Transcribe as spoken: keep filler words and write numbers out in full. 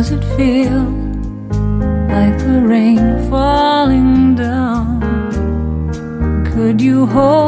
does it feel like the rain falling down? Could you hold